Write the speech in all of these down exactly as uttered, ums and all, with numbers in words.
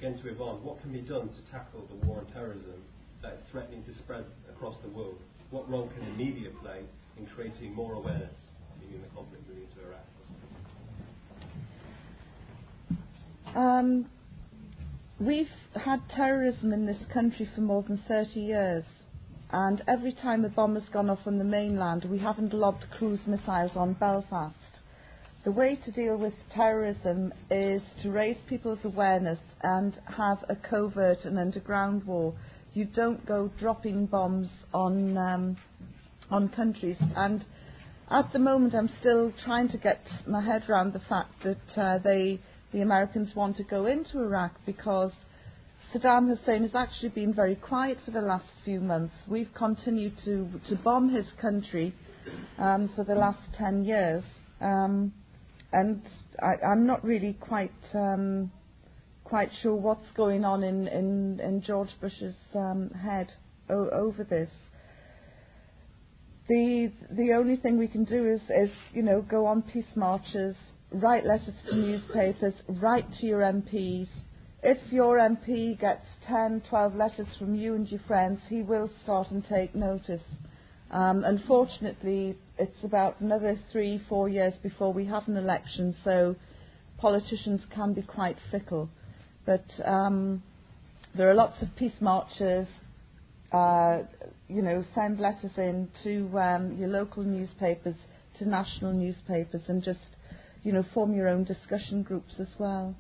again to Yvonne, what can be done to tackle the war on terrorism that is threatening to spread across the world? What role can the media play in creating more awareness in the conflict moving to Iraq? Um, we've had terrorism in this country for more than thirty years, and every time a bomb has gone off on the mainland, we haven't lobbed cruise missiles on Belfast. The way to deal with terrorism is to raise people's awareness and have a covert and underground war. You don't go dropping bombs on um, on countries. And at the moment, I'm still trying to get my head around the fact that uh, they, the Americans, want to go into Iraq, because Saddam Hussein has actually been very quiet for the last few months. We've continued to to bomb his country um, for the last ten years. Um, And I, I'm not really quite um, quite sure what's going on in, in, in George Bush's um, head o- over this. The the only thing we can do is, is you know go on peace marches, write letters to newspapers, write to your M Ps. If your M P gets ten, twelve letters from you and your friends, he will start and take notice. Um, unfortunately, it's about another three, four years before we have an election, so politicians can be quite fickle. But um, there are lots of peace marches. Uh, you know, send letters in to um, your local newspapers, to national newspapers, and just, you know, form your own discussion groups as well.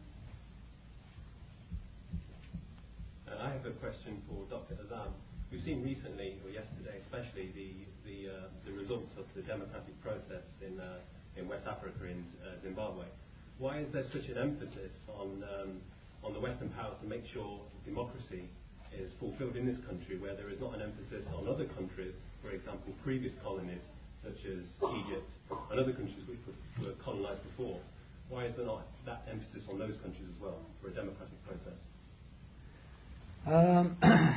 Uh, I have a question for Doctor Azam. We've seen recently, or yesterday especially, the the, uh, the results of the democratic process in uh, in West Africa, in uh, Zimbabwe. Why is there such an emphasis on um, on the Western powers to make sure democracy is fulfilled in this country, where there is not an emphasis on other countries, for example, previous colonies such as Egypt and other countries which were colonized before? Why is there not that emphasis on those countries as well for a democratic process? Um,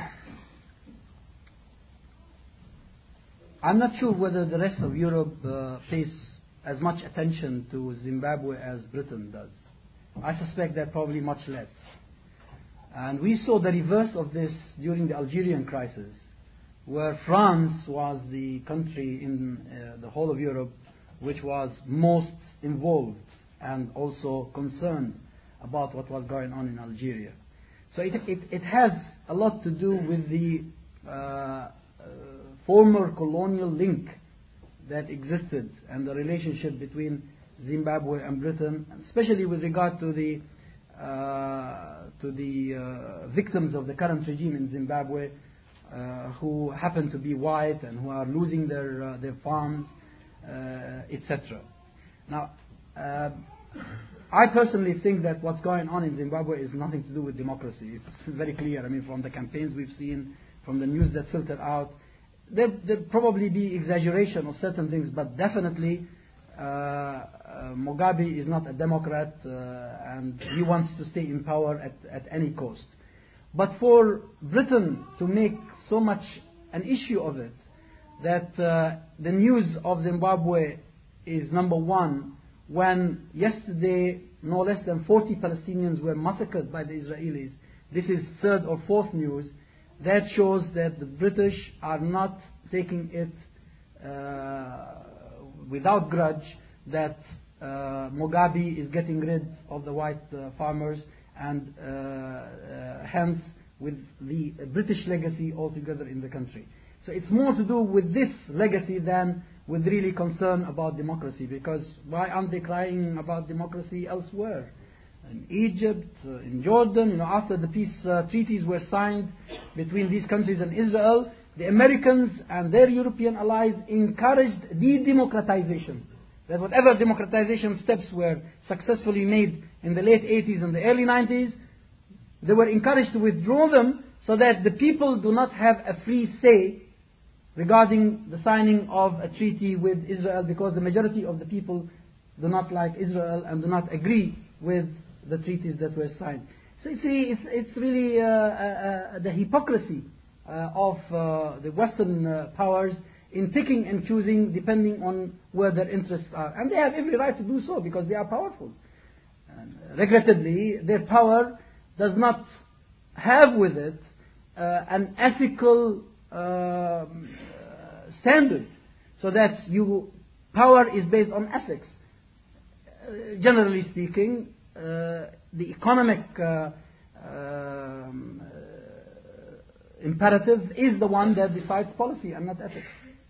I'm not sure whether the rest of Europe uh, pays as much attention to Zimbabwe as Britain does. I suspect that probably much less. And we saw the reverse of this during the Algerian crisis, where France was the country in uh, the whole of Europe which was most involved and also concerned about what was going on in Algeria. So it, it, it has a lot to do with the uh, uh, former colonial link that existed and the relationship between Zimbabwe and Britain, especially with regard to the uh, to the uh, victims of the current regime in Zimbabwe, uh, who happen to be white and who are losing their uh, their farms, uh, et cetera. Now, uh, I personally think that what's going on in Zimbabwe is nothing to do with democracy. It's very clear. I mean, from the campaigns we've seen, from the news that filtered out, there there probably be exaggeration of certain things, but definitely uh, uh, Mugabe is not a Democrat, uh, and he wants to stay in power at, at any cost. But for Britain to make so much an issue of it, that uh, the news of Zimbabwe is number one, when yesterday no less than forty Palestinians were massacred by the Israelis, this is third or fourth news, that shows that the British are not taking it uh, without grudge, that uh, Mugabe is getting rid of the white uh, farmers, and uh, uh, hence with the British legacy altogether in the country. So it's more to do with this legacy than with really concern about democracy, because why aren't they crying about democracy elsewhere? In Egypt, uh, in Jordan, you know, after the peace uh, treaties were signed between these countries and Israel, the Americans and their European allies encouraged de-democratization. That whatever democratization steps were successfully made in the late eighties and the early nineties, they were encouraged to withdraw them so that the people do not have a free say regarding the signing of a treaty with Israel, because the majority of the people do not like Israel and do not agree with the treaties that were signed. So it's really, it's, it's really uh, uh, the hypocrisy uh, of uh, the Western uh, powers in picking and choosing depending on where their interests are. And they have every right to do so because they are powerful. And regrettably, their power does not have with it uh, an ethical uh, uh, standard, so that you power is based on ethics. Uh, generally speaking, uh, the economic uh, um, uh, imperative is the one that decides policy and not ethics.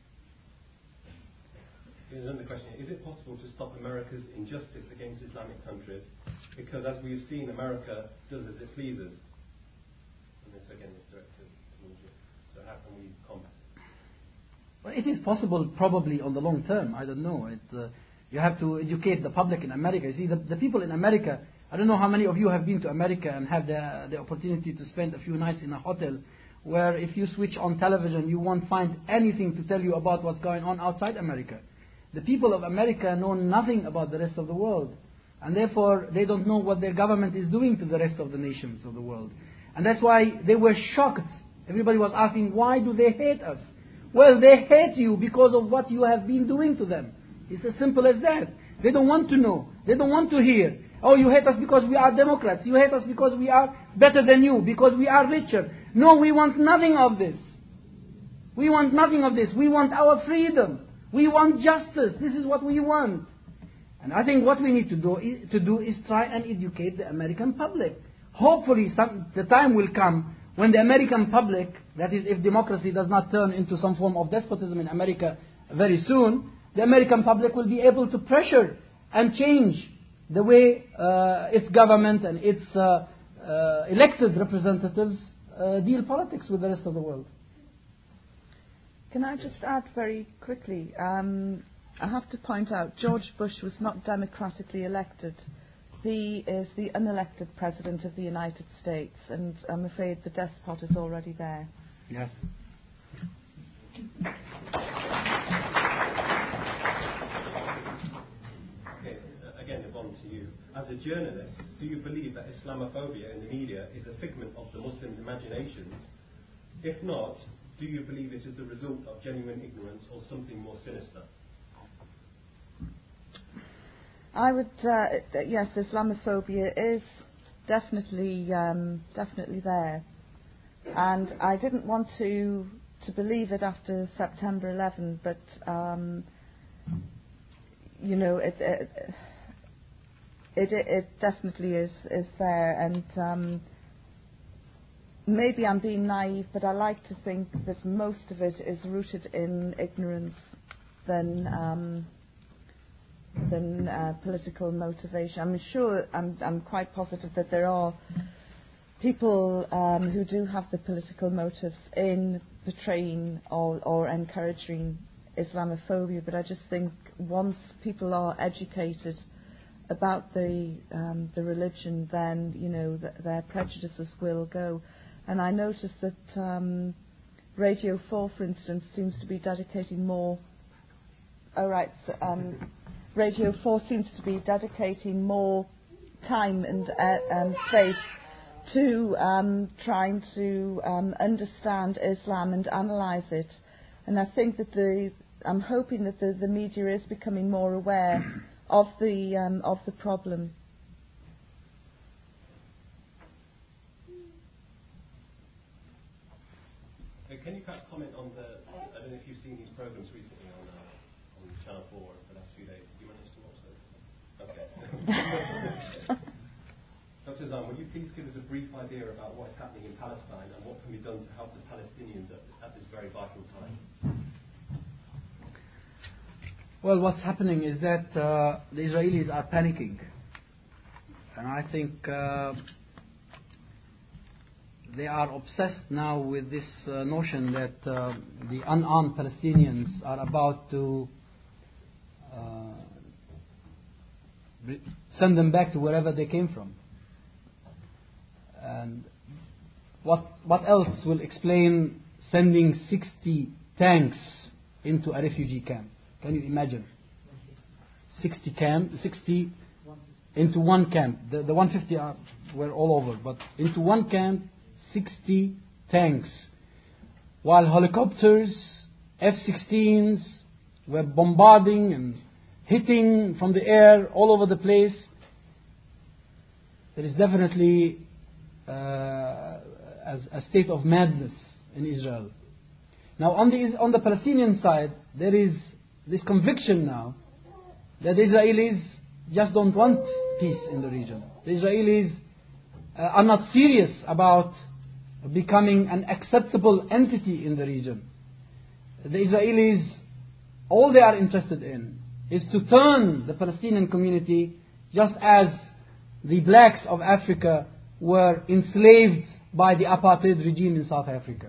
Here's another question. Is it possible to stop America's injustice against Islamic countries? Because as we've seen, America does as it pleases. And this again is directed towards you. So how can we combat it? Well, it is possible probably on the long term. I don't know. It, uh, you have to educate the public in America. You see, the, the people in America, I don't know how many of you have been to America and had the, the opportunity to spend a few nights in a hotel where if you switch on television, you won't find anything to tell you about what's going on outside America. The people of America know nothing about the rest of the world. And therefore, they don't know what their government is doing to the rest of the nations of the world. And that's why they were shocked. Everybody was asking, why do they hate us? Well, they hate you because of what you have been doing to them. It's as simple as that. They don't want to know. They don't want to hear. Oh, you hate us because we are Democrats. You hate us because we are better than you, because we are richer. No, we want nothing of this. We want nothing of this. We want our freedom. We want justice. This is what we want. And I think what we need to do is, to do is try and educate the American public. Hopefully some, the time will come when the American public, that is if democracy does not turn into some form of despotism in America very soon, the American public will be able to pressure and change the way uh, its government and its uh, uh, elected representatives uh, deal politics with the rest of the world. Can I just add very quickly? Um, I have to point out, George Bush was not democratically elected. He is the unelected President of the United States, and I'm afraid the despot is already there. Yes. Okay, uh, again, Yvonne, to you. As a journalist, do you believe that Islamophobia in the media is a figment of the Muslims' imaginations? If not, do you believe it is the result of genuine ignorance or something more sinister? I would, uh, yes, Islamophobia is definitely, um, definitely there, and I didn't want to to believe it after September eleventh, but um, you know, it it, it it definitely is is there, and um, maybe I'm being naive, but I like to think that most of it is rooted in ignorance than. Um, than uh, political motivation. I'm sure, I'm, I'm quite positive that there are people um, who do have the political motives in betraying or, or encouraging Islamophobia, but I just think once people are educated about the um, the religion, then, you know, th- their prejudices will go. And I notice that um, Radio four, for instance, seems to be dedicating more... Oh, right, so, um, Radio four seems to be dedicating more time and uh, um, space to um, trying to um, understand Islam and analyse it. And I think that the, I'm hoping that the, the media is becoming more aware of the um, of the problem. Uh, can you perhaps comment on the, I don't know if you've seen these programs recently on, uh, on Channel four for the last few days. Did you manage to watch those? Okay. Doctor Azam, would you please give us a brief idea about what's happening in Palestine and what can be done to help the Palestinians at, at this very vital time? Well, what's happening is that uh, the Israelis are panicking. And I think uh, they are obsessed now with this uh, notion that uh, the unarmed Palestinians are about to uh, send them back to wherever they came from. And what what else will explain sending sixty tanks into a refugee camp? Can you imagine? sixty camp, sixty into one camp. The, the one hundred fifty are, were all over, but into one camp, sixty tanks. While helicopters, F sixteens were bombarding and hitting from the air all over the place. There is definitely uh, as a state of madness in Israel. Now on the, on the Palestinian side, there is this conviction now that the Israelis just don't want peace in the region. The Israelis uh, are not serious about becoming an acceptable entity in the region. The Israelis, all they are interested in is to turn the Palestinian community just as the blacks of Africa were enslaved by the apartheid regime in South Africa.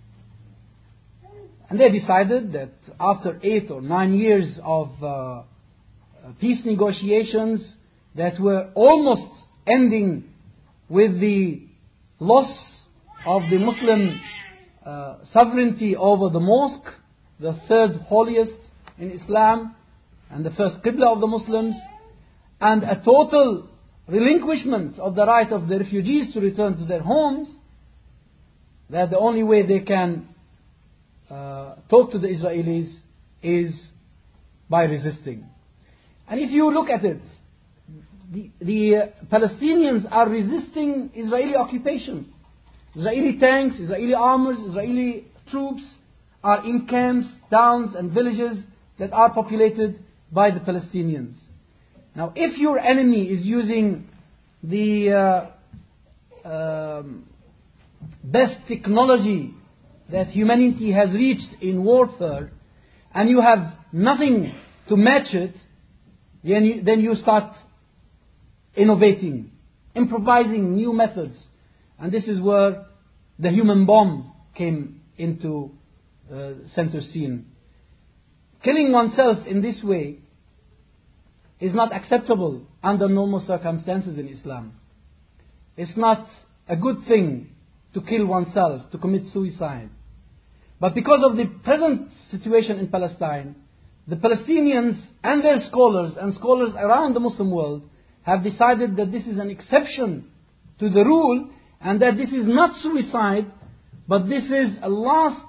And they decided that after eight or nine years of uh, peace negotiations that were almost ending with the loss of the Muslim uh, sovereignty over the mosque, the third holiest in Islam and the first Qibla of the Muslims, and a total relinquishment of the right of the refugees to return to their homes, that the only way they can uh, talk to the Israelis is by resisting. And if you look at it, the, the uh, Palestinians are resisting Israeli occupation. Israeli tanks, Israeli armors, Israeli troops are in camps, towns and villages that are populated by the Palestinians. Now, if your enemy is using the uh, um, best technology that humanity has reached in warfare, and you have nothing to match it, then you, then you start innovating, improvising new methods. And this is where the human bomb came into uh, center scene. Killing oneself in this way is not acceptable under normal circumstances in Islam. It's not a good thing to kill oneself, to commit suicide. But because of the present situation in Palestine, the Palestinians and their scholars and scholars around the Muslim world have decided that this is an exception to the rule, and that this is not suicide, but this is a last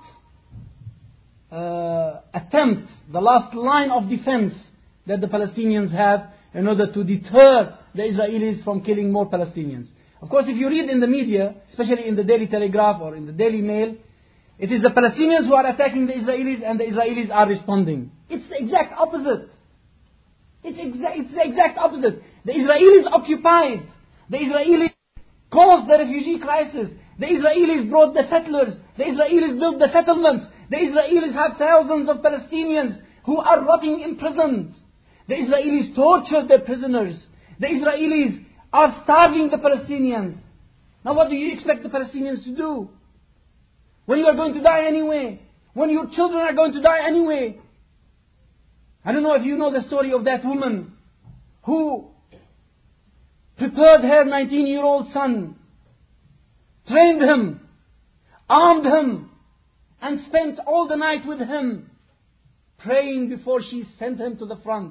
uh, attempt, the last line of defense that the Palestinians have in order to deter the Israelis from killing more Palestinians. Of course, if you read in the media, especially in the Daily Telegraph or in the Daily Mail, it is the Palestinians who are attacking the Israelis and the Israelis are responding. It's the exact opposite. It's, exa- it's the exact opposite. The Israelis occupied. The Israelis caused the refugee crisis. The Israelis brought the settlers. The Israelis built the settlements. The Israelis have thousands of Palestinians who are rotting in prisons. The Israelis torture their prisoners. The Israelis are starving the Palestinians. Now what do you expect the Palestinians to do? When you are going to die anyway. When your children are going to die anyway. I don't know if you know the story of that woman who prepared her nineteen-year-old son, trained him, armed him, and spent all the night with him, praying before she sent him to the front.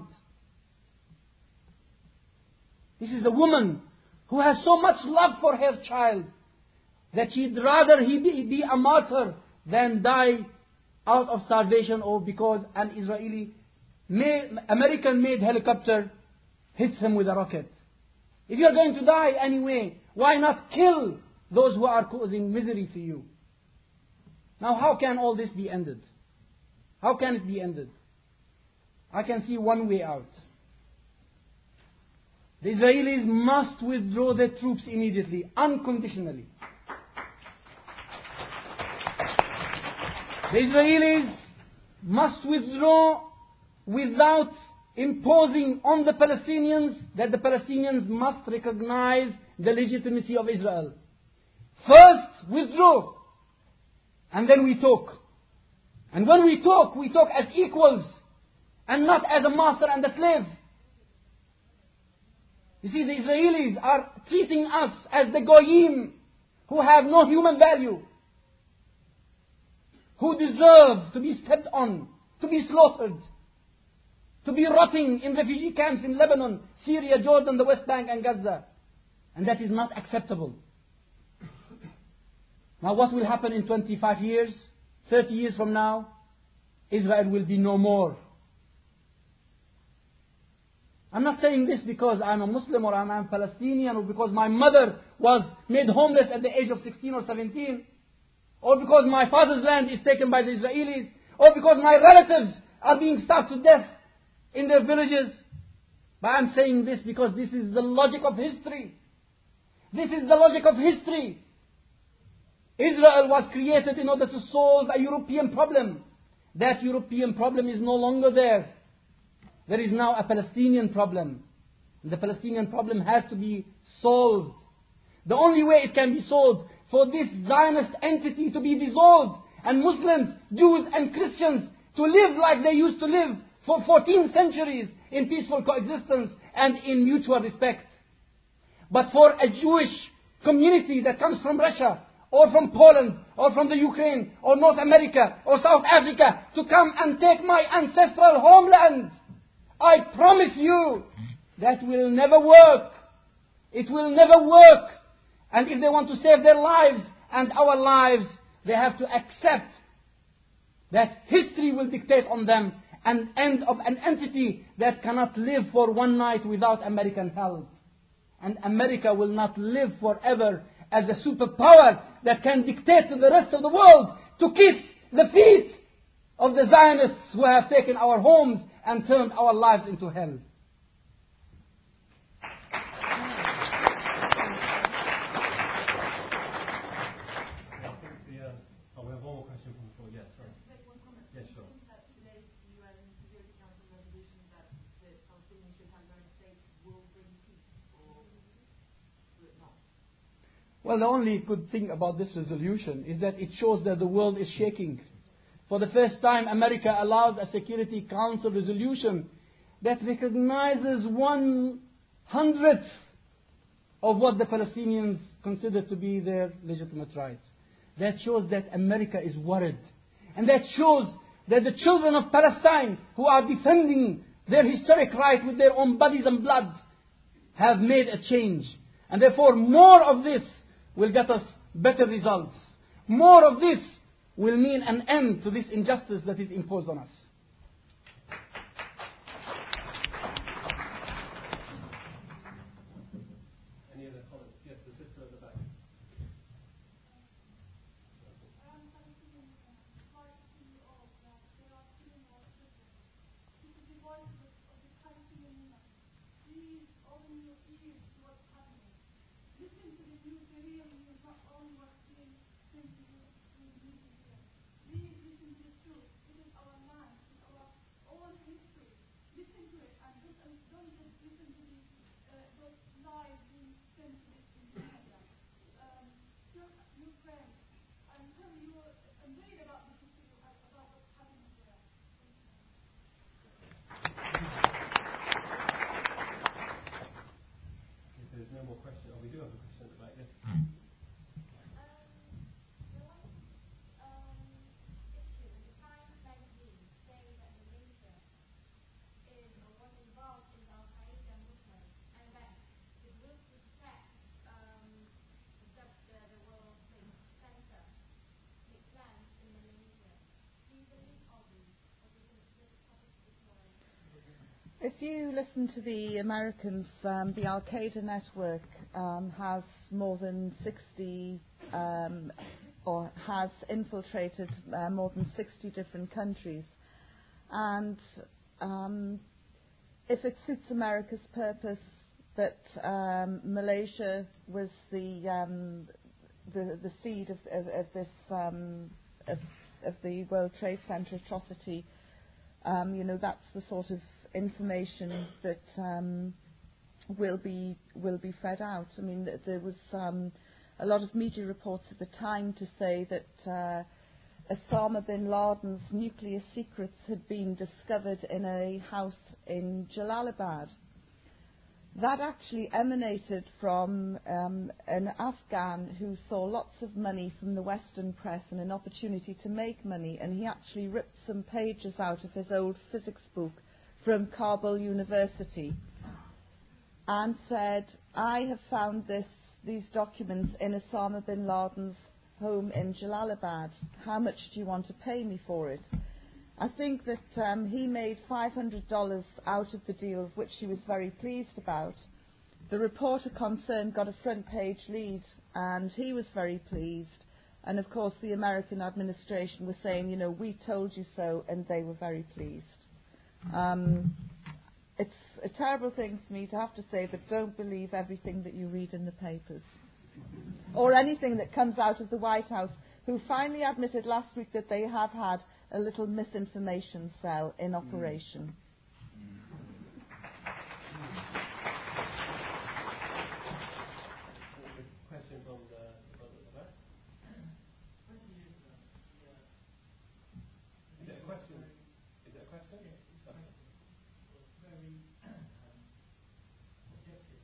This is a woman who has so much love for her child that she'd rather he be, be a martyr than die out of starvation or because an Israeli made, American-made helicopter hits him with a rocket. If you're going to die anyway, why not kill those who are causing misery to you? Now how can all this be ended? How can it be ended? I can see one way out. The Israelis must withdraw their troops immediately, unconditionally. The Israelis must withdraw without imposing on the Palestinians that the Palestinians must recognize the legitimacy of Israel. First, withdraw. And then we talk. And when we talk, we talk as equals and not as a master and a slave. You see, the Israelis are treating us as the goyim who have no human value, who deserve to be stepped on, to be slaughtered, to be rotting in refugee camps in Lebanon, Syria, Jordan, the West Bank and Gaza. And that is not acceptable. Now what will happen in twenty-five years, thirty years from now? Israel will be no more. I'm not saying this because I'm a Muslim or I'm a Palestinian or because my mother was made homeless at the age of sixteen or seventeen, or because my father's land is taken by the Israelis, or because my relatives are being starved to death in their villages. But I'm saying this because this is the logic of history. This is the logic of history. Israel was created in order to solve a European problem. That European problem is no longer there. There is now a Palestinian problem. The Palestinian problem has to be solved. The only way it can be solved for this Zionist entity to be dissolved and Muslims, Jews and Christians to live like they used to live for fourteen centuries in peaceful coexistence and in mutual respect. But for a Jewish community that comes from Russia or from Poland or from the Ukraine or North America or South Africa to come and take my ancestral homeland, I promise you that will never work. It will never work. And if they want to save their lives and our lives, they have to accept that history will dictate on them an end of an entity that cannot live for one night without American help. And America will not live forever as a superpower that can dictate to the rest of the world to kiss the feet of the Zionists who have taken our homes and turned our lives into hell. Well, the only good thing about this resolution is that it shows that the world is shaking. For the first time, America allows a Security Council resolution that recognizes one hundredth of what the Palestinians consider to be their legitimate rights. That shows that America is worried. And that shows that the children of Palestine, who are defending their historic right with their own bodies and blood, have made a change. And therefore, more of this will get us better results. More of this will mean an end to this injustice that is imposed on us. Any other comments? Yes, the sister at the back. No more questions. Oh, we do have a question about this. If you listen to the Americans, um, the Al-Qaeda network um, has more than sixty, um, or has infiltrated uh, more than sixty different countries. And um, if it suits America's purpose that um, Malaysia was the, um, the the seed of, of, of this um, of, of the World Trade Center atrocity, um, you know, that's the sort of information that um, will be will be fed out. I mean, th- there was um, a lot of media reports at the time to say that uh, Osama bin Laden's nuclear secrets had been discovered in a house in Jalalabad. That actually emanated from um, an Afghan who saw lots of money from the Western press and an opportunity to make money, and he actually ripped some pages out of his old physics book from Kabul University and said, I have found this these documents in Osama bin Laden's home in Jalalabad. How much do you want to pay me for it? I think that um, he made five hundred dollars out of the deal, which he was very pleased about. The reporter concerned got a front page lead, and he was very pleased. And of course the American administration was saying, you know, we told you so, and they were very pleased. Um, it's a terrible thing for me to have to say, but don't believe everything that you read in the papers. Or anything that comes out of the White House, who finally admitted last week that they have had a little misinformation cell in operation. Question from the from the back. Is it a question? Is it a question? Yes, it's a question. Very um, objective.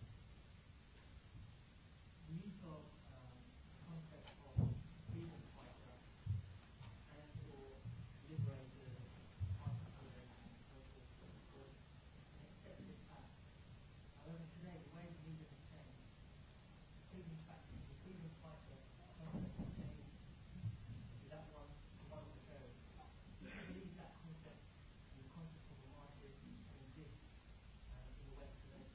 The use of um, concept of freedom fighter and or liberator, articulate and so forth was an accepted fact. However, today the way the media has changed, the freedom factor, the freedom fighter concept has changed to that one, the one of terror. Do you believe that concept and the concept of the martyrs can exist uh, in the West today?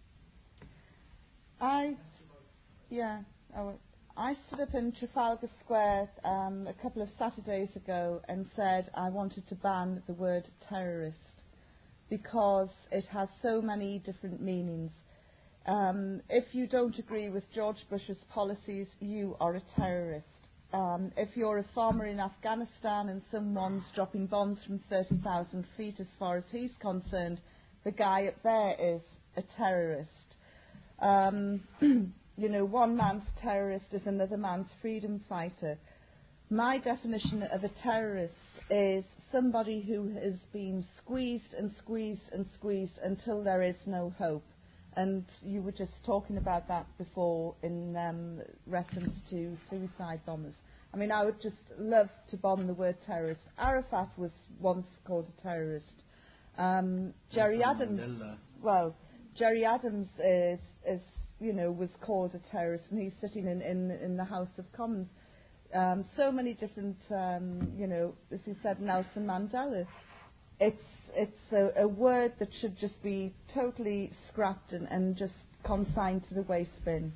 I, yeah, I, I stood up in Trafalgar Square um, a couple of Saturdays ago and said I wanted to ban the word terrorist because it has so many different meanings. Um, if you don't agree with George Bush's policies, you are a terrorist. Um, if you're a farmer in Afghanistan and someone's dropping bombs from thirty thousand feet, as far as he's concerned, the guy up there is a terrorist. Um, you know, one man's terrorist is another man's freedom fighter. My definition of a terrorist is somebody who has been squeezed and squeezed and squeezed until there is no hope. And you were just talking about that before in um, reference to suicide bombers. I mean, I would just love to bomb the word terrorist. Arafat was once called a terrorist. Um, Jerry Adams, Mandela. well, Jerry Adams is, is, you know, was called a terrorist, and he's sitting in, in, in the House of Commons. Um, so many different, um, you know, as you said, Nelson Mandela. It's it's a, a word that should just be totally scrapped and, and just consigned to the waste bin.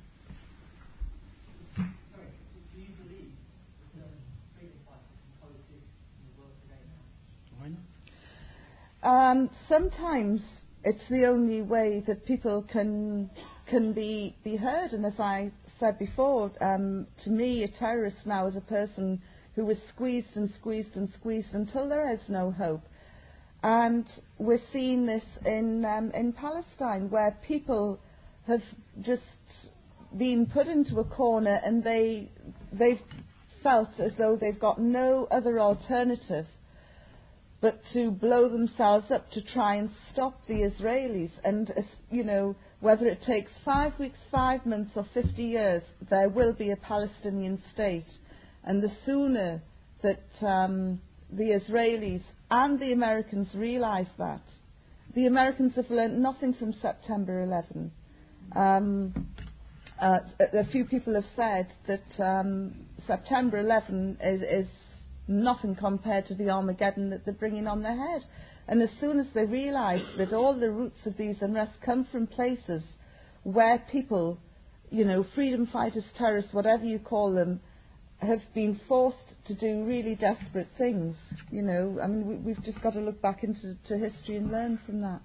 Sorry, do you believe that freedom fighters can coexist in the world today now? Why not? Um, sometimes it's the only way that people can can be, be heard. And as I said before, um, to me, a terrorist now is a person who is squeezed and squeezed and squeezed until there is no hope. And we're seeing this in um, in Palestine, where people have just been put into a corner, and they they've felt as though they've got no other alternative but to blow themselves up to try and stop the Israelis. And uh, you know, whether it takes five weeks, five months, or fifty years, there will be a Palestinian state. And the sooner that um, the Israelis and the Americans realise that. The Americans have learnt nothing from September eleventh. Um, uh, a, a few people have said that um, September eleventh is, is nothing compared to the Armageddon that they're bringing on their head. And as soon as they realise that all the roots of these unrests come from places where people, you know, freedom fighters, terrorists, whatever you call them, have been forced to do really desperate things. You know, I mean, we, we've just got to look back into to history and learn from that.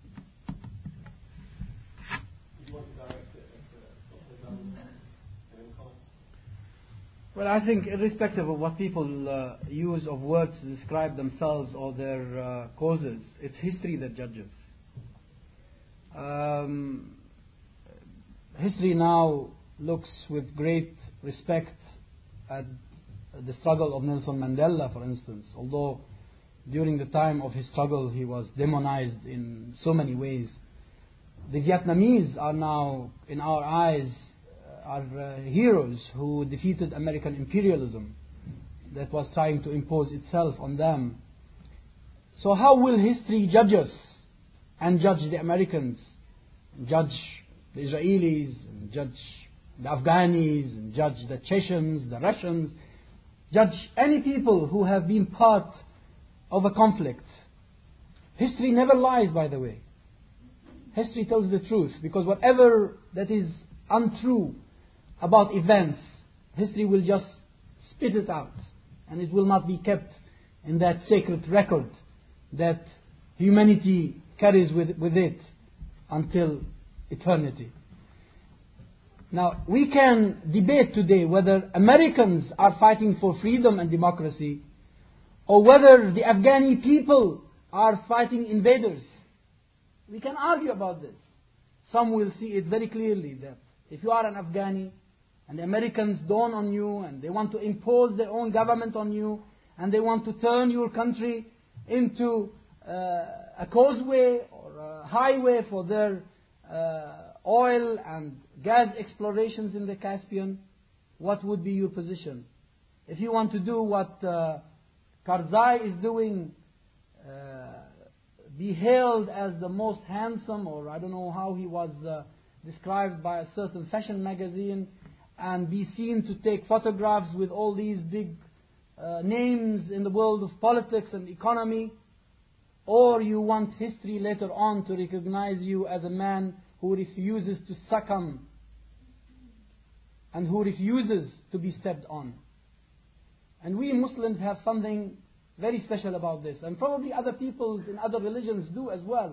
Well, I think irrespective of what people uh, use of words to describe themselves or their uh, causes, it's history that judges. Um, history now looks with great respect at the struggle of Nelson Mandela, for instance, although during the time of his struggle he was demonized in so many ways. The Vietnamese are now, in our eyes, are uh, heroes who defeated American imperialism that was trying to impose itself on them. So how will history judge us and judge the Americans, judge the Israelis, and judge the Afghanis, and judge the Chechens, the Russians, judge any people who have been part of a conflict. History never lies, by the way. History tells the truth, because whatever that is untrue about events, history will just spit it out, and it will not be kept in that sacred record that humanity carries with, with it until eternity. Now, we can debate today whether Americans are fighting for freedom and democracy, or whether the Afghani people are fighting invaders. We can argue about this. Some will see it very clearly that if you are an Afghani and the Americans dawn on you and they want to impose their own government on you and they want to turn your country into uh, a causeway or a highway for their uh, oil and gas explorations in the Caspian, what would be your position? If you want to do what uh, Karzai is doing, uh, be hailed as the most handsome, or I don't know how he was uh, described by a certain fashion magazine, and be seen to take photographs with all these big uh, names in the world of politics and economy, or you want history later on to recognize you as a man who refuses to succumb and who refuses to be stepped on. And we Muslims have something very special about this, and probably other peoples in other religions do as well.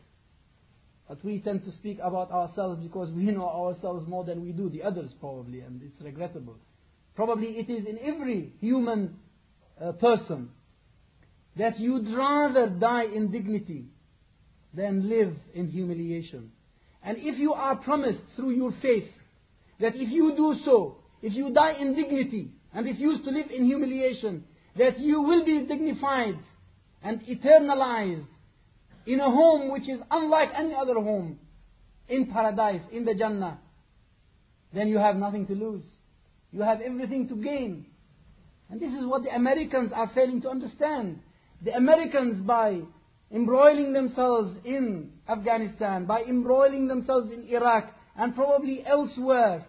But we tend to speak about ourselves because we know ourselves more than we do the others, probably, and it's regrettable. Probably it is in every human uh, person that you'd rather die in dignity than live in humiliation. And if you are promised through your faith that if you do so, if you die in dignity and refuse to live in humiliation, that you will be dignified and eternalized in a home which is unlike any other home, in paradise, in the Jannah, then you have nothing to lose. You have everything to gain. And this is what the Americans are failing to understand. The Americans, by embroiling themselves in Afghanistan, by embroiling themselves in Iraq, and probably elsewhere,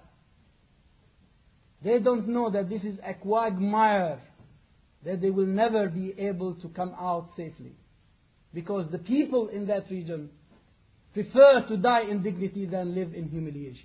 they don't know that this is a quagmire, that they will never be able to come out safely. Because the people in that region prefer to die in dignity than live in humiliation.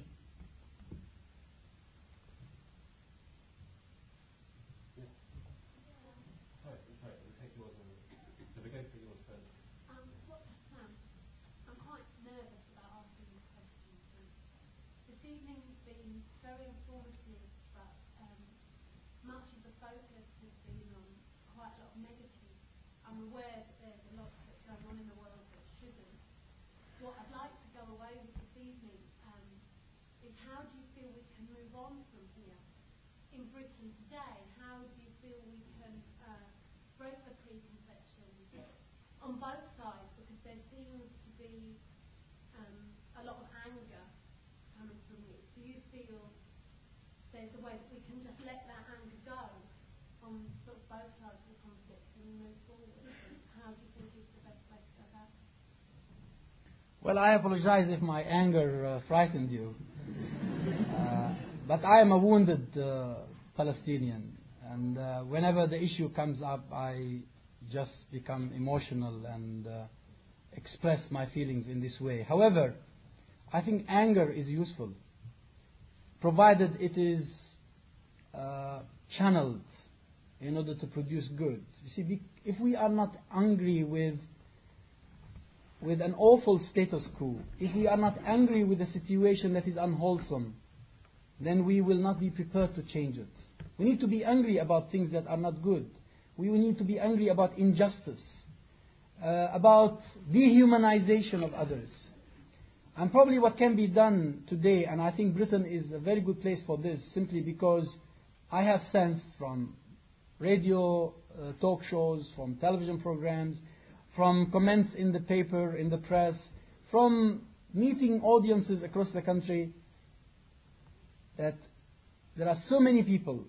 Sorry, sorry, we'll take yours and so we go for yours first. Um, what, um, I'm quite nervous about asking this question. Um, this evening's been very informative, but um, much of the focus has been on quite a lot of negative. I'm aware that there's a lot that's going on in the world that shouldn't. What I'd like to go away with this evening um, is how do you feel we can move on from here? In Britain today, how do you feel we can uh, break the preconceptions on both sides? Because there seems to be um, a lot of anger coming from you. Do you feel there's a way that we can just let that anger go on sort of both sides of the conflict and move forward? And how do you think is the best way to go about it? Well, I apologize if my anger uh, frightened you. Uh, but I am a wounded uh, Palestinian. And uh, whenever the issue comes up, I just become emotional and uh, express my feelings in this way. However, I think anger is useful, provided it is uh, channeled in order to produce good. You see, if we are not angry with with an awful status quo, if we are not angry with a situation that is unwholesome, then we will not be prepared to change it. We need to be angry about things that are not good. We need to be angry about injustice, uh, about dehumanization of others. And probably what can be done today, and I think Britain is a very good place for this, simply because I have sensed from radio uh, talk shows, from television programs, from comments in the paper, in the press, from meeting audiences across the country, that there are so many people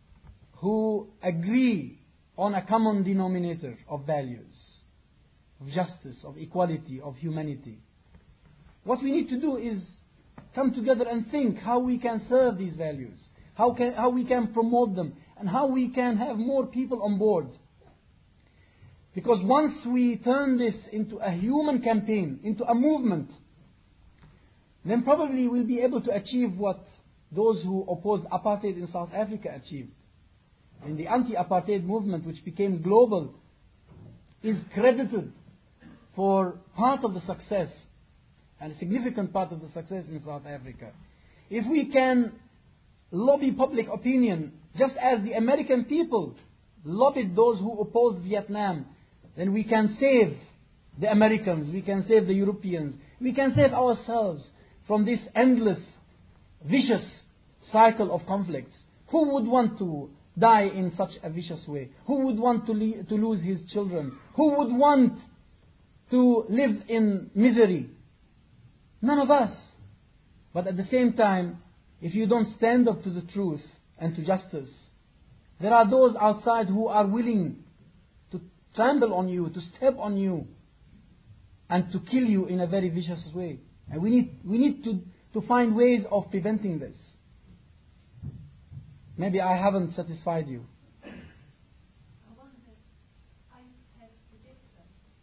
who agree on a common denominator of values, of justice, of equality, of humanity. What we need to do is come together and think how we can serve these values, how can how we can promote them, and how we can have more people on board. Because once we turn this into a human campaign, into a movement, then probably we'll be able to achieve what those who opposed apartheid in South Africa achieved. In the anti-apartheid movement, which became global, is credited for part of the success, and a significant part of the success in South Africa. If we can lobby public opinion, just as the American people lobbied those who opposed Vietnam, then we can save the Americans, we can save the Europeans, we can save ourselves from this endless, vicious cycle of conflicts. Who would want to die in such a vicious way? Who would want to, le- to lose his children? Who would want to live in misery? None of us. But at the same time, if you don't stand up to the truth and to justice, there are those outside who are willing to trample on you, to step on you, and to kill you in a very vicious way. And we need, we need to, to find ways of preventing this. Maybe I haven't satisfied you. I wonder, I have predicted.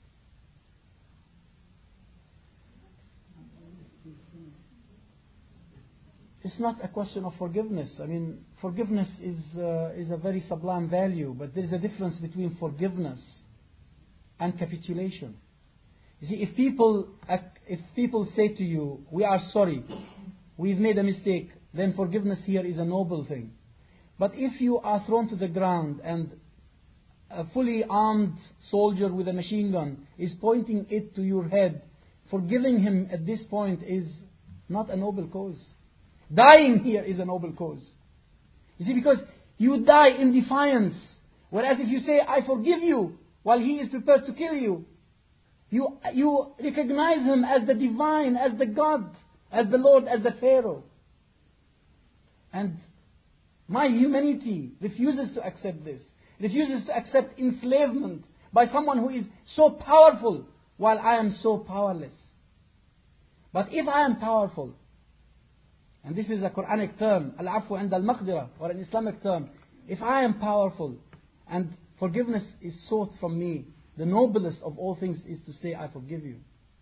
It's not a question of forgiveness. I mean, forgiveness is, uh, is a very sublime value, but there is a difference between forgiveness and capitulation. You see, if people, if people say to you, we are sorry, we've made a mistake, then forgiveness here is a noble thing. But if you are thrown to the ground and a fully armed soldier with a machine gun is pointing it to your head, forgiving him at this point is not a noble cause. Dying here is a noble cause. You see, because you die in defiance. Whereas if you say, I forgive you, while he is prepared to kill you, you, you recognize him as the divine, as the God, as the Lord, as the Pharaoh. And my humanity refuses to accept this. Refuses to accept enslavement by someone who is so powerful while I am so powerless. But if I am powerful, and this is a Quranic term, al-afwu inda al-maqdira, or an Islamic term, if I am powerful and forgiveness is sought from me, the noblest of all things is to say, I forgive you.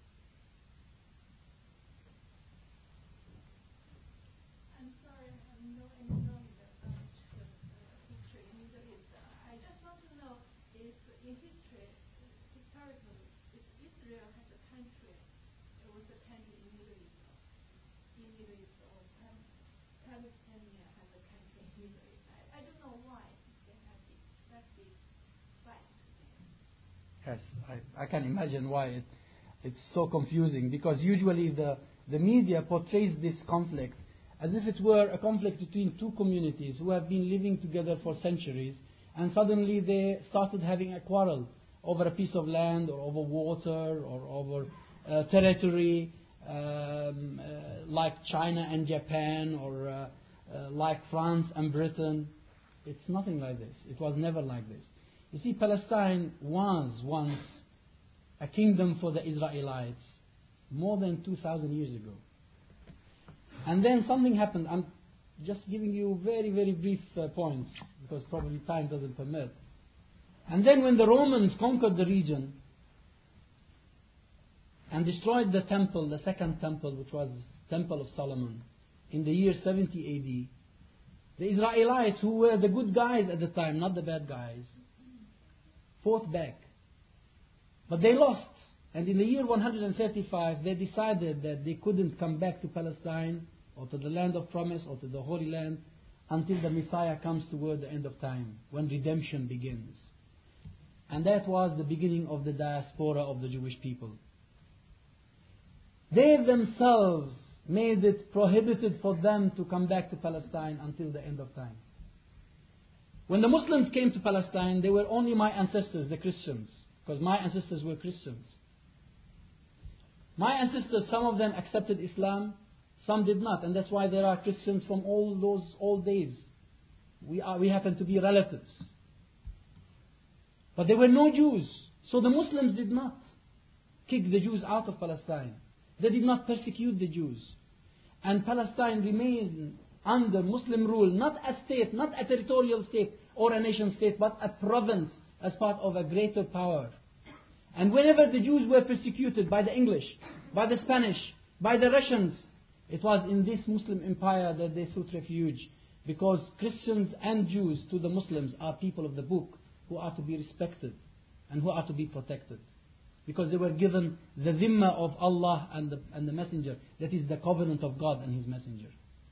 I'm sorry, I have no any knowledge about uh, history in Middle East. I just want to know if in history, historically, if Israel has a country, it was a country in Middle East, in Middle East, or Palestine has a country in Middle East. I, I don't know why they have this, that's this fight. Yes, I, I can imagine why it, it's so confusing, because usually the, the media portrays this conflict as if it were a conflict between two communities who have been living together for centuries, and suddenly they started having a quarrel over a piece of land, or over water, or over uh, territory, um, uh, like China and Japan, or uh, uh, like France and Britain. It's nothing like this. It was never like this. You see, Palestine was once a kingdom for the Israelites more than two thousand years ago. And then something happened. I'm just giving you very, very brief uh, points, because probably time doesn't permit. And then when the Romans conquered the region and destroyed the temple, the second temple, which was Temple of Solomon, in the year seventy A D, the Israelites, who were the good guys at the time, not the bad guys, fought back. But they lost. And in the year one hundred thirty-five, they decided that they couldn't come back to Palestine, or to the land of promise, or to the Holy Land, until the Messiah comes toward the end of time, when redemption begins. And that was the beginning of the diaspora of the Jewish people. They themselves made it prohibited for them to come back to Palestine until the end of time. When the Muslims came to Palestine, they were only my ancestors, the Christians, because my ancestors were Christians. My ancestors, some of them accepted Islam, some did not, and that's why there are Christians from all those old days. We are, we happen to be relatives. But there were no Jews, so the Muslims did not kick the Jews out of Palestine. They did not persecute the Jews. And Palestine remained under Muslim rule, not a state, not a territorial state or a nation state, but a province as part of a greater power, And whenever the Jews were persecuted by the English, by the Spanish, by the Russians, it was in this Muslim empire that they sought refuge. Because Christians and Jews to the Muslims are people of the book who are to be respected and who are to be protected. Because they were given the dhimma of Allah and the, and the Messenger, that is the covenant of God and His Messenger.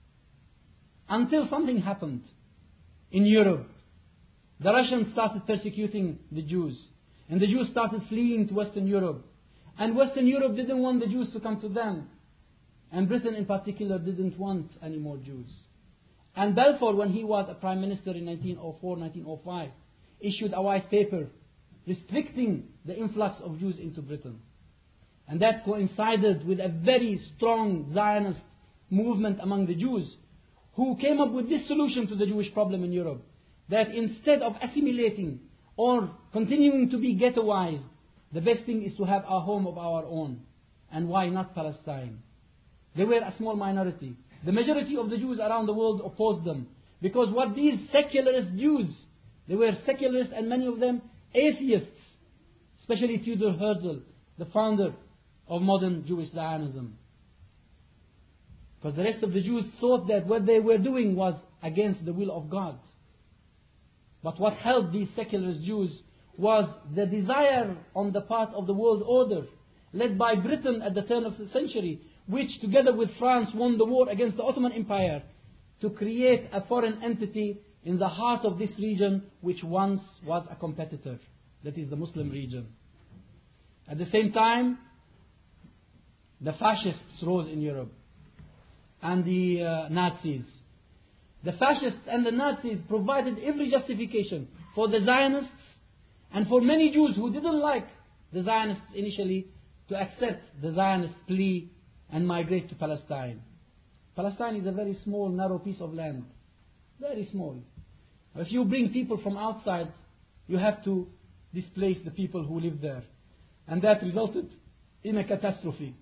Until something happened in Europe. The Russians started persecuting the Jews. And the Jews started fleeing to Western Europe. And Western Europe didn't want the Jews to come to them. And Britain in particular didn't want any more Jews. And Balfour, when he was a Prime Minister in nineteen oh four nineteen oh five, issued a white paper restricting the influx of Jews into Britain. And that coincided with a very strong Zionist movement among the Jews, who came up with this solution to the Jewish problem in Europe. That instead of assimilating or continuing to be ghettoized, the best thing is to have a home of our own. And why not Palestine? They were a small minority. The majority of the Jews around the world opposed them. Because what these secularist Jews, they were secularists and many of them atheists, especially Theodor Herzl, the founder of modern Jewish Zionism. Because the rest of the Jews thought that what they were doing was against the will of God. But what helped these secularist Jews was the desire on the part of the world order, led by Britain at the turn of the century, which together with France won the war against the Ottoman Empire, to create a foreign entity in the heart of this region, which once was a competitor, that is the Muslim region. At the same time, the fascists rose in Europe, and the uh, Nazis. The fascists and the Nazis provided every justification for the Zionists and for many Jews who didn't like the Zionists initially to accept the Zionist plea and migrate to Palestine. Palestine is a very small, narrow piece of land. Very small. If you bring people from outside, you have to displace the people who live there. And that resulted in a catastrophe.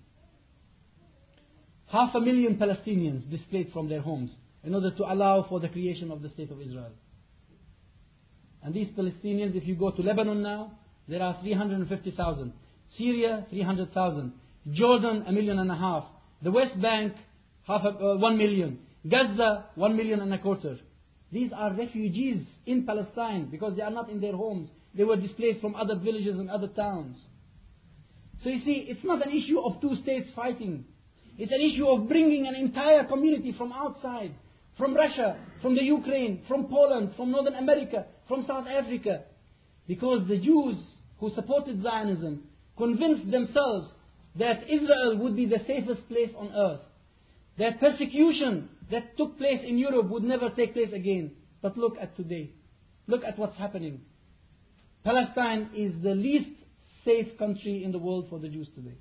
Half a million Palestinians displaced from their homes in order to allow for the creation of the State of Israel. And these Palestinians, if you go to Lebanon now, there are three hundred fifty thousand. Syria, three hundred thousand. Jordan, a million and a half. The West Bank, half a, uh, one million. Gaza, one million and a quarter. These are refugees in Palestine because they are not in their homes. They were displaced from other villages and other towns. So you see, it's not an issue of two states fighting. It's an issue of bringing an entire community from outside, from Russia, from the Ukraine, from Poland, from Northern America, from South Africa. Because the Jews who supported Zionism convinced themselves that Israel would be the safest place on earth. That persecution that took place in Europe would never take place again. But look at today. Look at what's happening. Palestine is the least safe country in the world for the Jews today.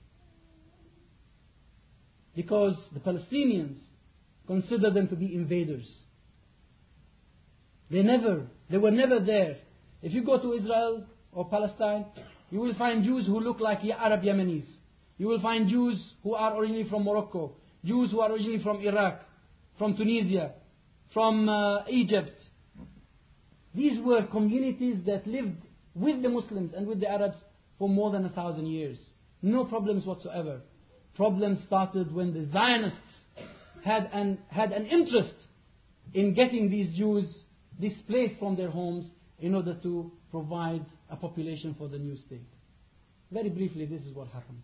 Because the Palestinians consider them to be invaders. They never, they were never there. If you go to Israel or Palestine, you will find Jews who look like Arab Yemenis. You will find Jews who are originally from Morocco, Jews who are originally from Iraq, from Tunisia, from uh, Egypt. These were communities that lived with the Muslims and with the Arabs for more than a thousand years. No problems whatsoever. Problems started when the Zionists had an, had an interest in getting these Jews displaced from their homes in order to provide a population for the new state. Very briefly, this is what happened.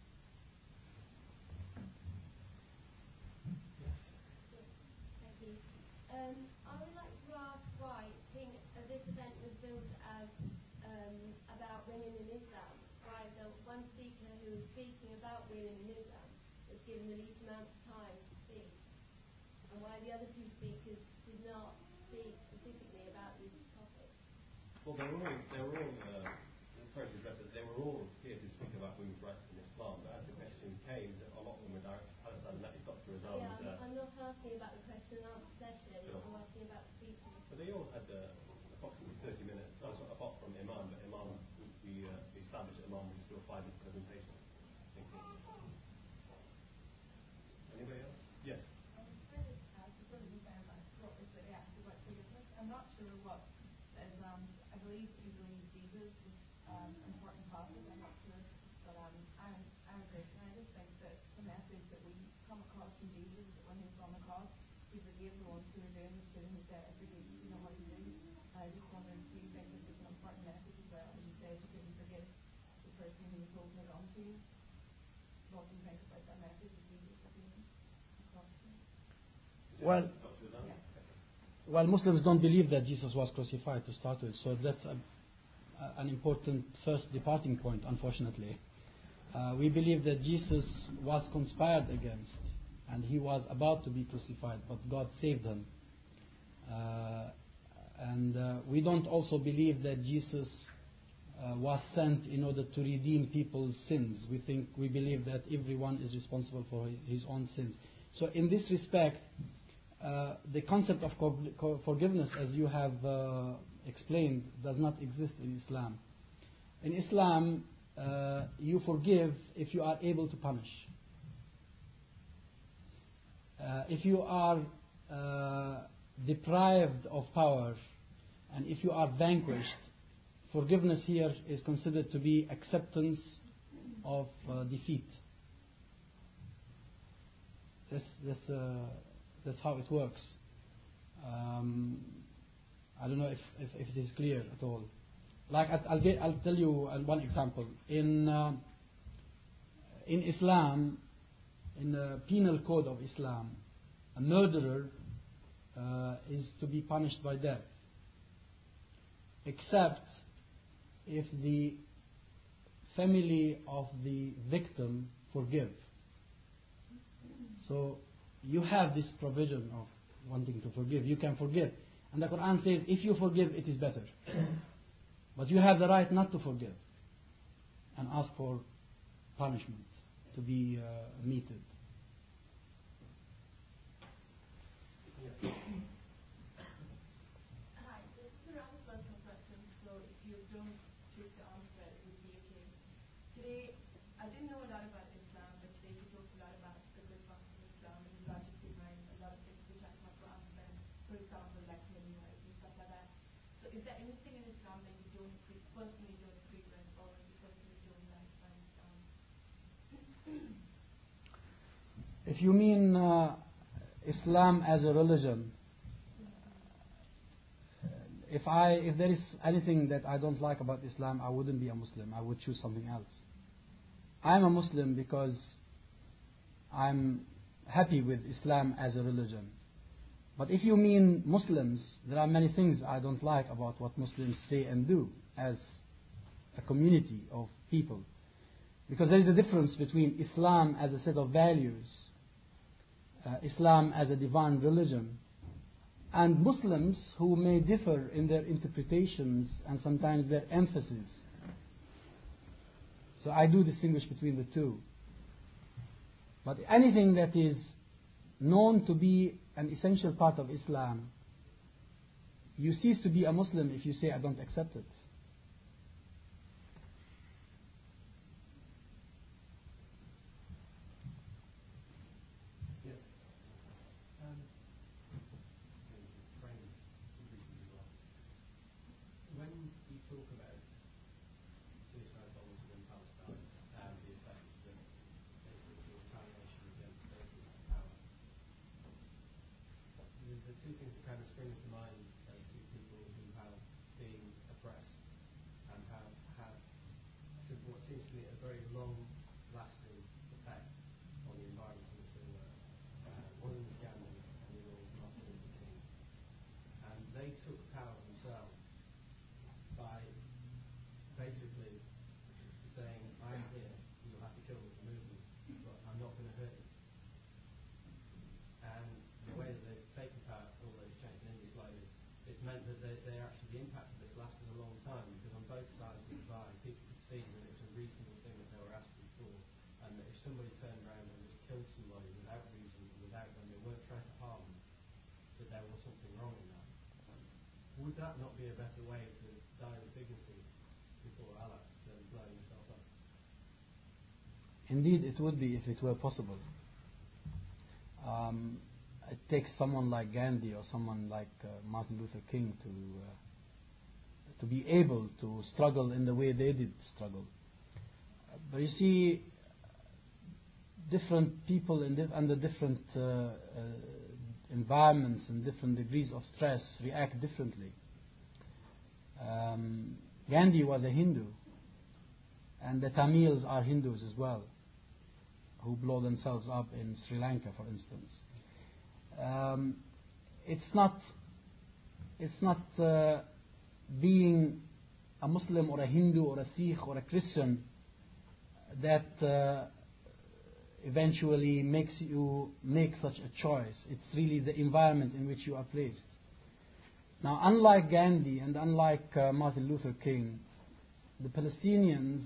Thank you. Um, I would like to ask why think uh, this event was built as um, about women in Islam. Why the one speaker who was speaking about women in Islam was given the least amount of time to speak, and why the other two speakers did not speak specifically about these topics. Well, they were all, they were all uh, sorry to address it, they were all here to speak about women's rights in Islam, but as the question came, a lot of them were directed to Palestine, and that is Doctor Azam's. Yeah, I'm, uh, I'm not asking about the question and answer session, Sure. I'm asking about the speeches. But they all had uh, approximately thirty minutes, oh, so apart from Imam, but Imam, we, uh, we established that Imam would just do a five-minute presentation. Thank you. Anybody else? Yes. I'm not sure what is, um, I believe you believe Jesus is um, important topic. I'm not sure Arabic, and I just think that the message that we come across from Jesus is that when he was on the cross, he forgave the ones who were doing the sin, and he said, "I forgive you, you know what you do." And I just wondered, do you think this is an important message as well? As you said, you couldn't forgive the person who was holding it on to you. What do you think about that message that Jesus is giving across to you? Well, well, Muslims don't believe that Jesus was crucified to start with, so that's a, a, an important first departing point, unfortunately. Uh, we believe that Jesus was conspired against, and he was about to be crucified, but God saved him. Uh, and uh, we don't also believe that Jesus uh, was sent in order to redeem people's sins. We think we believe that everyone is responsible for his own sins. So in this respect, uh, the concept of co- forgiveness, as you have uh, explained, does not exist in Islam. In Islam, uh, you forgive if you are able to punish. Uh, if you are uh, deprived of power, and if you are vanquished, forgiveness here is considered to be acceptance of uh, defeat. That's, that's, uh, that's how it works. Um, I don't know if, if, if it is clear at all. Like I'll, I'll, get, I'll tell you one example. In, uh, in Islam, in the penal code of Islam, a murderer uh, is to be punished by death, except if the family of the victim forgive. So you have this provision of wanting to forgive. You can forgive. And the Quran says, if you forgive, it is better. But you have the right not to forgive and ask for punishment to be uh, meted. Hi, this is a rather personal question, so if you don't choose to answer it, it would be okay. Today, I didn't know a lot about Islam, but today you talked a lot about the good parts of Islam, and you got just behind a lot of things which I cannot understand, for example, like killing wives and stuff like that. So is there anything in Islam that you don't agree, personally don't agree with, or you personally don't like about Islam? If you mean uh, Islam as a religion, if I if there is anything that I don't like about Islam, I wouldn't be a Muslim. I would choose something else. I'm a Muslim because I'm happy with Islam as a religion. But if you mean Muslims, there are many things I don't like about what Muslims say and do as a community of people. Because there is a difference between Islam as a set of values, uh, Islam as a divine religion, and Muslims who may differ in their interpretations and sometimes their emphasis. So I do distinguish between the two. But anything that is known to be an essential part of Islam, you cease to be a Muslim if you say, I don't accept it. Yes. Um, when you talk about suicide bombers in Palestine and the effects that it was the retaliation against those in power, the, the two things that kind of spring to mind are two people who have been oppressed and have had what seems to be a very long-lasting effect on the environment in which they work. Uh, one of them was Gandhi and the other was Martin Luther King. And they took power themselves by basically saying, I'm here, you'll have to kill me to move me, but I'm not going to hurt you. And the way that they've taken power, although it's changed in India slightly, it's meant that they, they actually, the impact of this lasted a long time, because on both sides of the divide, people could see that it was a reasonable thing that they were asking for, and that if somebody turned around and just killed somebody without reason, without when they weren't trying to harm them, that there was something wrong in that. Would that not be a better way to die with dignity before Allah than blowing yourself up? Indeed, it would be if it were possible. Um, it takes someone like Gandhi or someone like uh, Martin Luther King to uh, to be able to struggle in the way they did struggle. Uh, but you see, different people in di- under different uh, uh, environments and different degrees of stress react differently. Um, Gandhi was a Hindu, and the Tamils are Hindus as well, who blow themselves up in Sri Lanka, for instance. Um, it's not, it's not uh, being a Muslim or a Hindu or a Sikh or a Christian that uh, eventually makes you make such a choice. It's really the environment in which you are placed. Now, unlike Gandhi and unlike uh, Martin Luther King, the Palestinians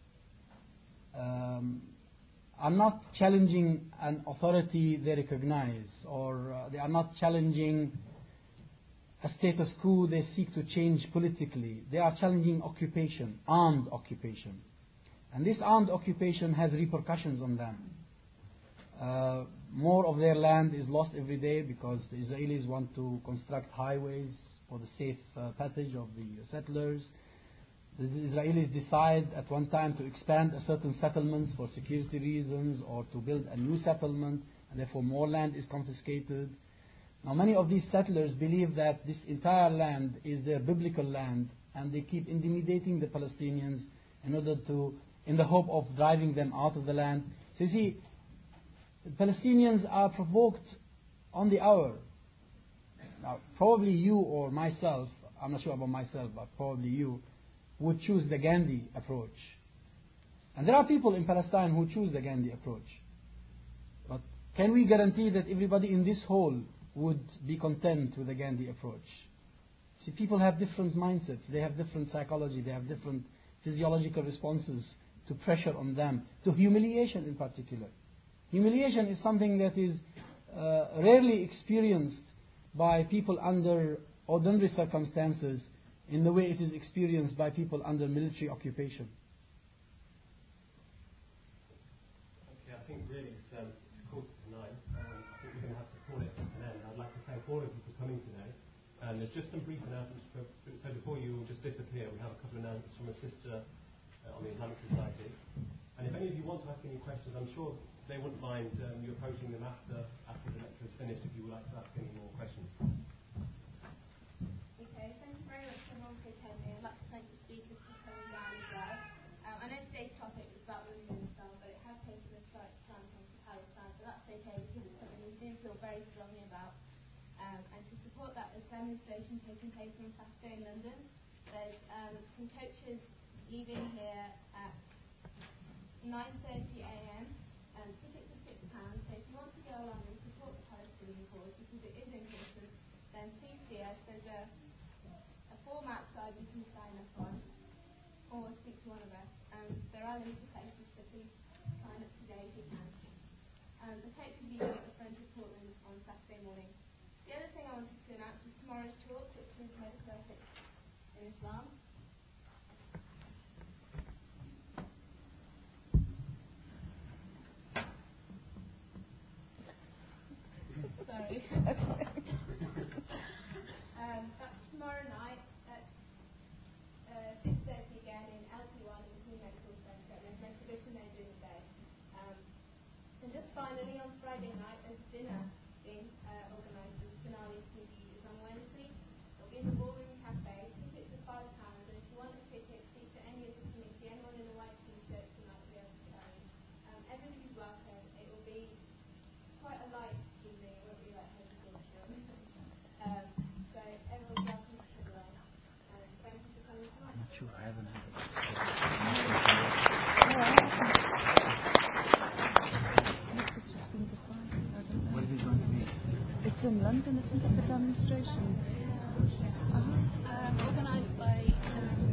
um, are not challenging an authority they recognize, or uh, they are not challenging a status quo they seek to change politically. They are challenging occupation, armed occupation. And this armed occupation has repercussions on them. Uh, more of their land is lost every day because the Israelis want to construct highways for the safe uh, passage of the settlers. The Israelis decide at one time to expand a certain settlements for security reasons or to build a new settlement, and therefore more land is confiscated. Now, many of these settlers believe that this entire land is their biblical land, and they keep intimidating the Palestinians in order to, in the hope of driving them out of the land. So you see, the Palestinians are provoked on the hour. Now, probably you or myself, I'm not sure about myself, but probably you, would choose the Gandhi approach. And there are people in Palestine who choose the Gandhi approach. But can we guarantee that everybody in this hall would be content with the Gandhi approach? See, people have different mindsets, they have different psychology, they have different physiological responses to pressure on them, to humiliation in particular. Humiliation is something that is uh, rarely experienced by people under ordinary circumstances in the way it is experienced by people under military occupation. Okay, I think really it's, um, it's quarter to nine. Um, I think we're going to have to call it an end. I'd like to thank all of you for coming today. And there's just some brief announcements. For, so before you all just disappear, we have a couple of announcements from a sister uh, on the Islamic Society. And if any of you want to ask any questions, I'm sure they wouldn't mind um, you approaching them after after the lecture is finished if you would like to ask any more questions. Okay, thank you very much everyone for attending. I'd like to thank the speakers for coming down as well. Um, I know today's topic is about women in Islam, but it has taken a slight slant onto Palestine, so that's okay because it's something we do feel very strongly about. Um, and to support that, there's demonstration taking place on Saturday in London. There's um, some coaches leaving here at nine thirty a m Um, tickets are six pounds, so if you want to go along and support the Palestinian cause, because it is important, then please see us. There's a, a form outside you can sign up on, or speak to one of us. Um, there are limited places, so please sign up today if you can. Um, the coach will be at the front of Portland on Saturday morning. The other thing I wanted to announce is tomorrow's talk, which is medical ethics in Islam. Sorry. um, that's tomorrow night at uh, six thirty again in L P one in the Queen Medical Centre. There's an exhibition they're doing today. Um, and just finally, on Friday night, there's dinner being uh, organised with Finale T V. It's on Wednesday. It'll be in the Ballroom Cafe. Tickets are five pounds. And if you want a ticket, speak to any of the committee. Anyone in a white t-shirt tonight will be able to tell you. Um, everybody's welcome. It will be quite a light evening. It won't be like education. um, so everyone's welcome to come along. And thank you for coming tonight. I'm not sure, I haven't had it. What is it going to be? It's in London, isn't it, the demonstration? Uh-huh. Um, organised by um,